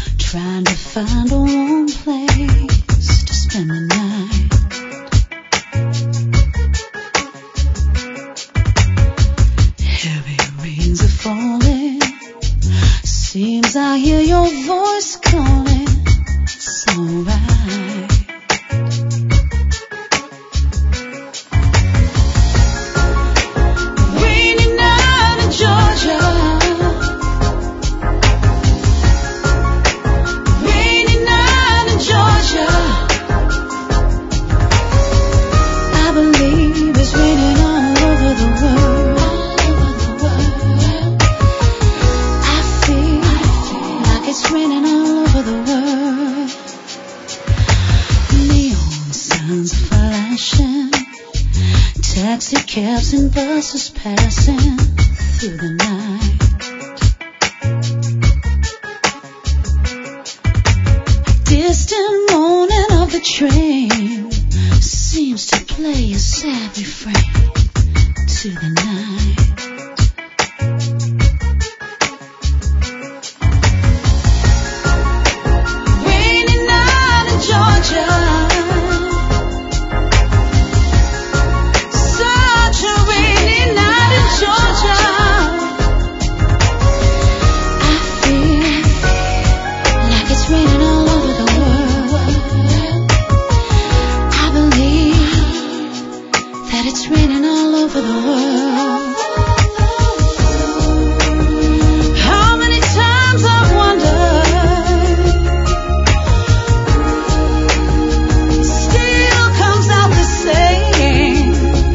trying to find a warm place to spend the night. Heavy rains are falling, seems I hear your voice calling. It's alright. Rainy night in Georgia. Rainy night in Georgia. I believe it's raining all over the world. I feel like it's raining all over the world. Neon signs are flashing, taxi cabs and buses passing through the night. Distant moaning of the train seems to play a sad refrain to the night. Rainy night in Georgia. Such a rainy night in Georgia. I feel like it's raining all over the world. I believe that it's raining all over the world. How many times I've wondered, it still comes out the same.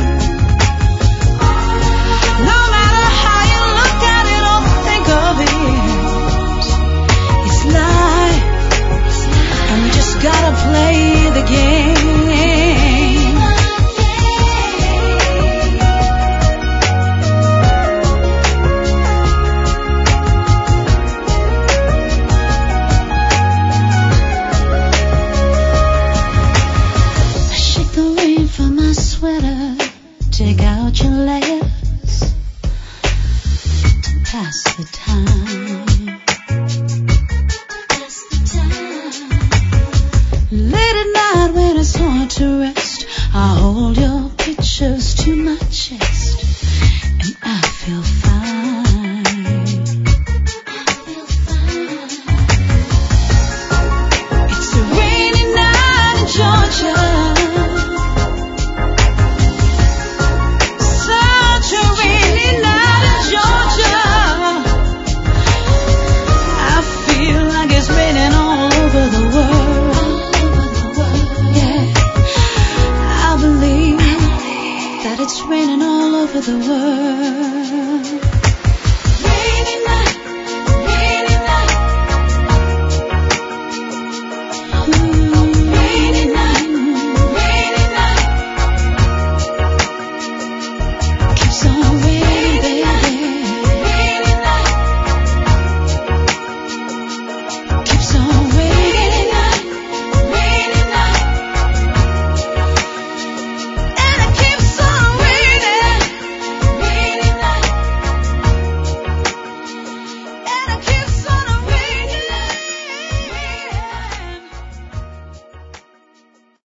No matter how you look at it or think of it, it's life, and we just gotta play the game. I shake the rain from my sweater, take out your layers to pass the time. Late at night when it's hard to rest, I hold your pictures to my chest, and I feel fine. It's a rainy night in Georgia. Such a rainy night in Georgia. I feel like it's raining all over the world. Yeah, I believe that it's raining all over the world.